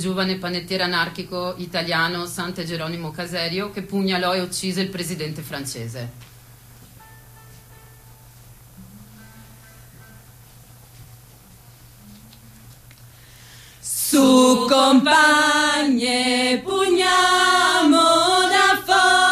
giovane panettiere anarchico italiano Sante Geronimo Caserio, che pugnalò e uccise il presidente francese. Su compagne pugniamo da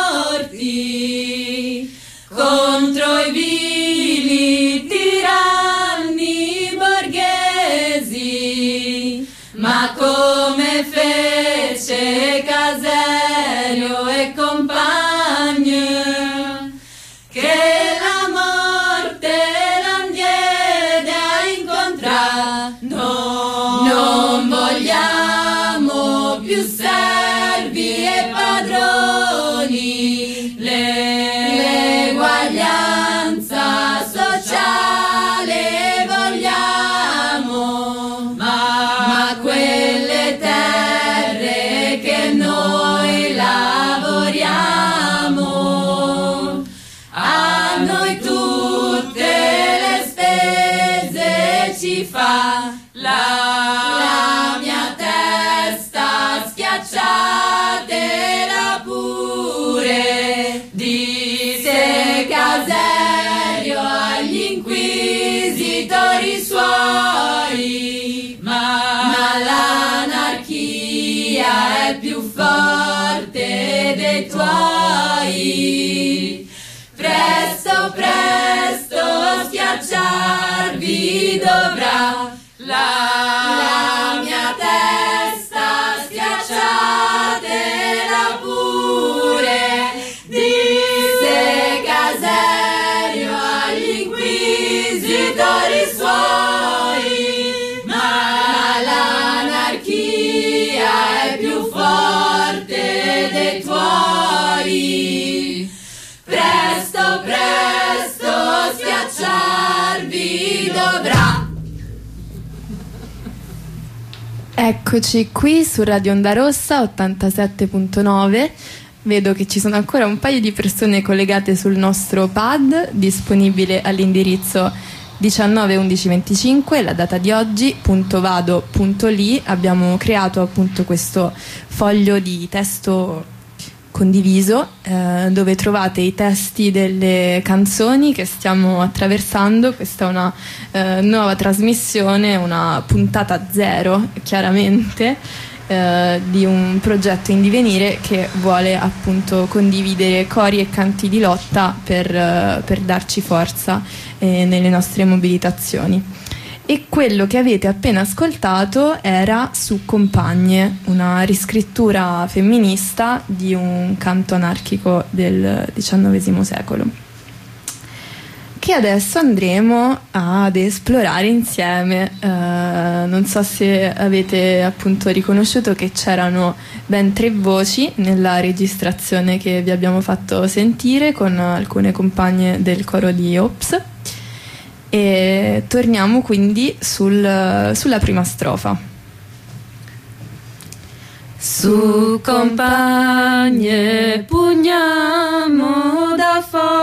forti contro i vili tiranni borghesi, ma come fece Caserio e compagne, che la morte non diede a incontrare. Non vogliamo più servi e padroni, l'eguaglianza sociale vogliamo, ma quelle terre che noi lavoriamo, a noi tutte le spese ci fa la mia testa, schiacciatela pure, disse Caserio agli inquisitori suoi, ma l'anarchia è più forte dei tuoi. Presto, presto schiacciarvi dovrà la mia testa, schiacciatela pure, disse Caserio agli inquisitori suoi, ma l'anarchia è più forte dei tuoi. Presto, presto schiacciarvi dovrà. Eccoci qui su Radio Onda Rossa 87.9. Vedo che ci sono ancora un paio di persone collegate sul nostro pad, disponibile all'indirizzo 191125, la data di oggi, .vado.li. Abbiamo creato appunto questo foglio di testo condiviso, dove trovate i testi delle canzoni che stiamo attraversando. Questa è una nuova trasmissione, una puntata zero chiaramente, di un progetto in divenire che vuole appunto condividere cori e canti di lotta per darci forza nelle nostre mobilitazioni. E quello che avete appena ascoltato era Su Compagne, una riscrittura femminista di un canto anarchico del XIX secolo, che adesso andremo ad esplorare insieme. Non so se avete appunto riconosciuto che c'erano ben 3 voci nella registrazione che vi abbiamo fatto sentire con alcune compagne del coro di Ops. E torniamo quindi sulla prima strofa. Su compagne pugniamo da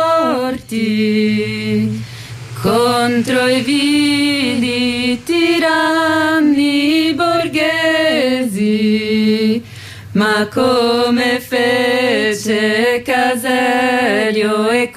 forti contro i vili tiranni borghesi, ma come fece Caserio e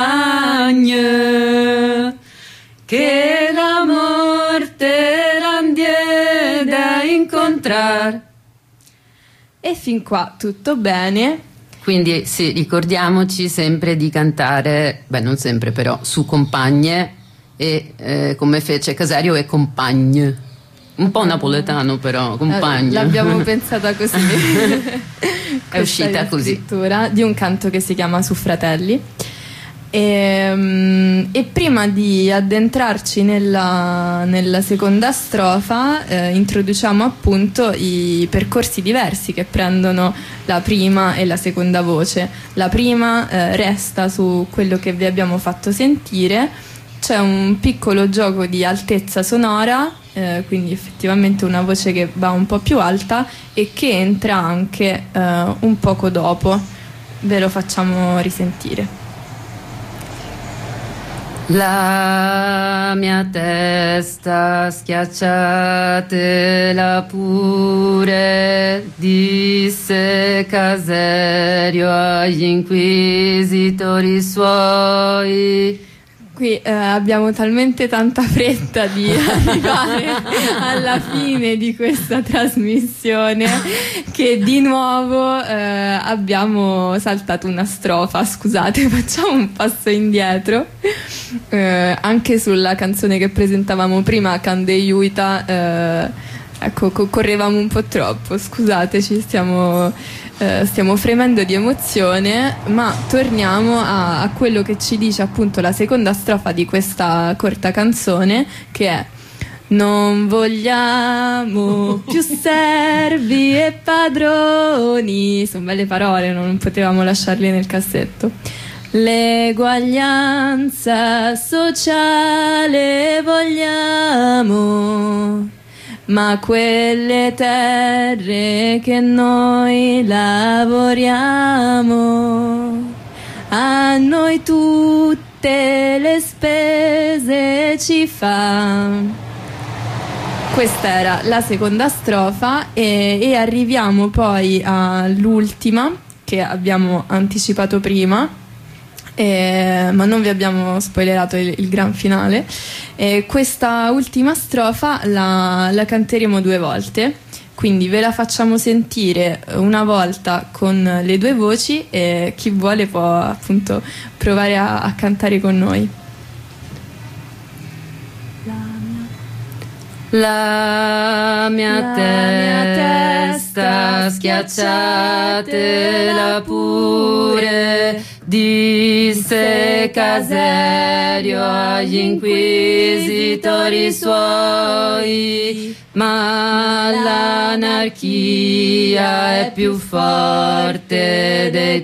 compagne, che la morte non diede a incontrar. E fin qua tutto bene. Quindi sì, ricordiamoci sempre di cantare, beh non sempre però, Su Compagne e come fece Caserio e compagne. Un po' napoletano però, compagne. L'abbiamo pensata così. È uscita così. Di un canto che si chiama Su Fratelli. E prima di addentrarci nella seconda strofa, introduciamo appunto i percorsi diversi che prendono la prima e la seconda voce. La prima resta su quello che vi abbiamo fatto sentire. C'è un piccolo gioco di altezza sonora, quindi effettivamente una voce che va un po' più alta e che entra anche un poco dopo. Ve lo facciamo risentire. La mia testa schiacciatela pure, disse Caserio agli inquisitori suoi. Qui abbiamo talmente tanta fretta di arrivare alla fine di questa trasmissione che di nuovo abbiamo saltato una strofa. Scusate, facciamo un passo indietro. Anche sulla canzone che presentavamo prima, Cande Iuita, ecco, correvamo un po' troppo, scusateci, stiamo fremendo di emozione, ma torniamo a quello che ci dice appunto la seconda strofa di questa corta canzone, che è: non vogliamo più servi e padroni. Sono belle parole, non potevamo lasciarle nel cassetto. L'eguaglianza sociale vogliamo, ma quelle terre che noi lavoriamo, a noi tutte le spese ci fa. Questa era la seconda strofa e arriviamo poi all'ultima, che abbiamo anticipato prima, ma non vi abbiamo spoilerato il gran finale. Questa ultima strofa la canteremo 2 volte, quindi ve la facciamo sentire una volta con le 2 voci e chi vuole può appunto provare a cantare con noi. La mia testa schiacciatela pure, disse Caserio agli inquisitori suoi, ma l'anarchia è più forte dei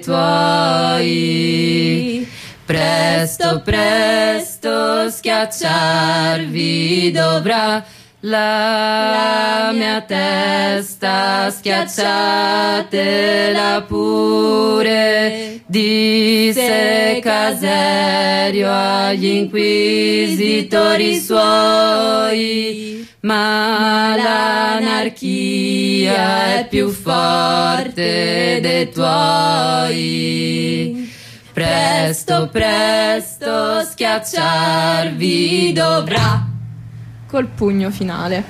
tuoi. Presto, presto schiacciarvi dovrà la mia testa, schiacciatela pure, disse Caserio agli inquisitori suoi, ma l'anarchia è più forte dei tuoi. Presto, presto schiacciarvi dovrà. Col pugno finale.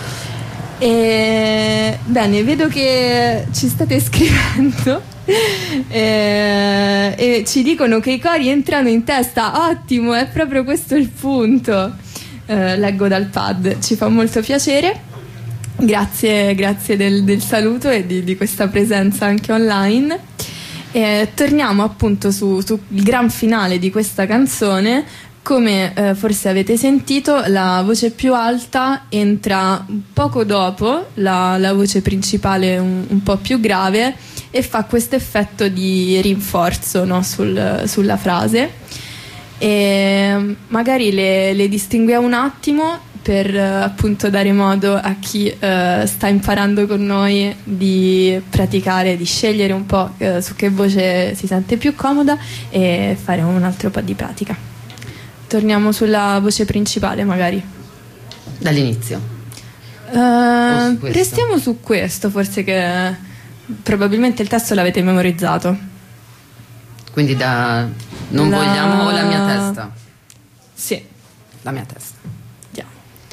Bene, vedo che ci state scrivendo e ci dicono che i cori entrano in testa. Ottimo, è proprio questo il punto. Leggo dal pad, ci fa molto piacere. Grazie del saluto e di questa presenza anche online. Torniamo appunto sul gran finale di questa canzone. Come forse avete sentito, la voce più alta entra poco dopo la voce principale un po' più grave e fa questo effetto di rinforzo, no, sulla frase. E magari le distinguiamo un attimo per appunto dare modo a chi sta imparando con noi di praticare, di scegliere un po' su che voce si sente più comoda e fare un altro po' di pratica. Torniamo sulla voce principale magari. Dall'inizio. Restiamo su questo, forse, che probabilmente il testo l'avete memorizzato. Quindi non vogliamo la mia testa. Sì. La mia testa. Andiamo.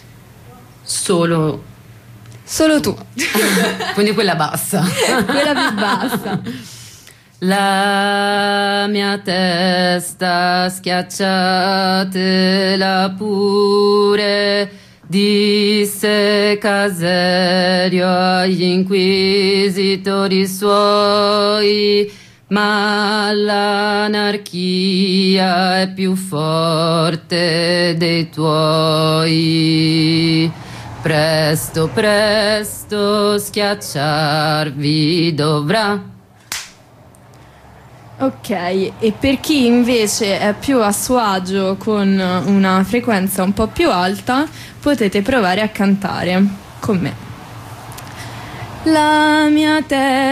Solo tu. Quindi quella bassa. Quella più bassa. La mia testa schiacciatela pure, disse Caserio agli inquisitori suoi, ma l'anarchia è più forte dei tuoi. Presto, presto schiacciarvi dovrà. Ok, e per chi invece è più a suo agio con una frequenza un po' più alta, potete provare a cantare con me. La mia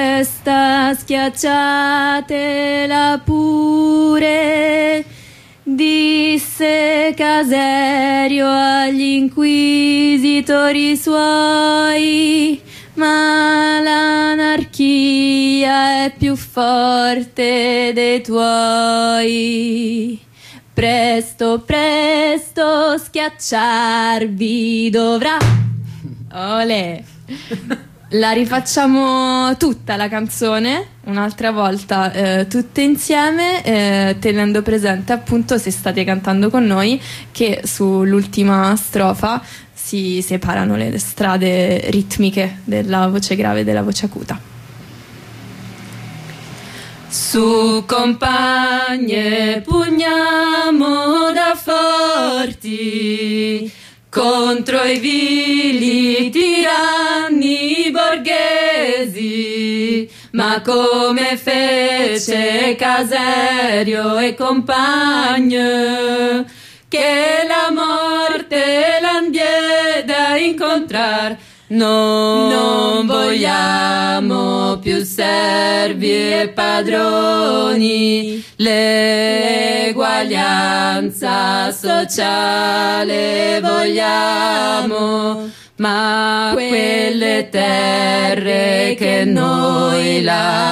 testa schiacciatela pure, Disse Caserio agli inquisitori suoi, ma l'anarchia è più forte dei tuoi. Presto, presto schiacciarvi dovrà. Olè. La rifacciamo tutta la canzone, un'altra volta, tutte insieme, tenendo presente appunto, se state cantando con noi, che sull'ultima strofa si separano le strade ritmiche della voce grave e della voce acuta. Su compagne, pugniamo da forti contro i vili tiranni borghesi, ma come fece Caserio e compagne, che la morte l'andiede a incontrar. Non vogliamo più servi e padroni, l'eguaglianza sociale vogliamo, ma quelle terre che noi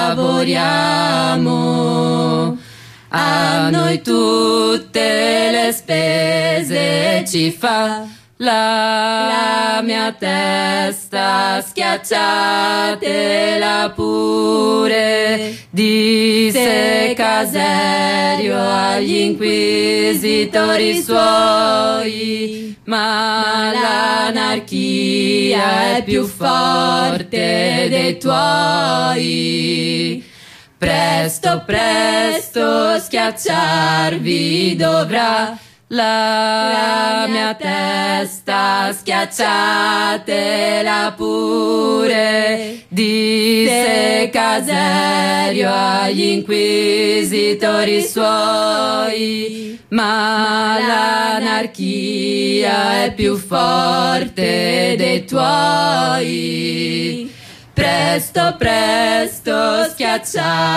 lavoriamo, a noi tutte le spese ci fa. La mia testa schiacciatela pure, disse Caserio agli inquisitori suoi, ma l'anarchia è più forte dei tuoi. Presto, presto schiacciarvi dovrà. La mia testa schiacciatela pure, disse Caserio agli inquisitori suoi, ma l'anarchia è più forte dei tuoi. Presto, presto schiacciatela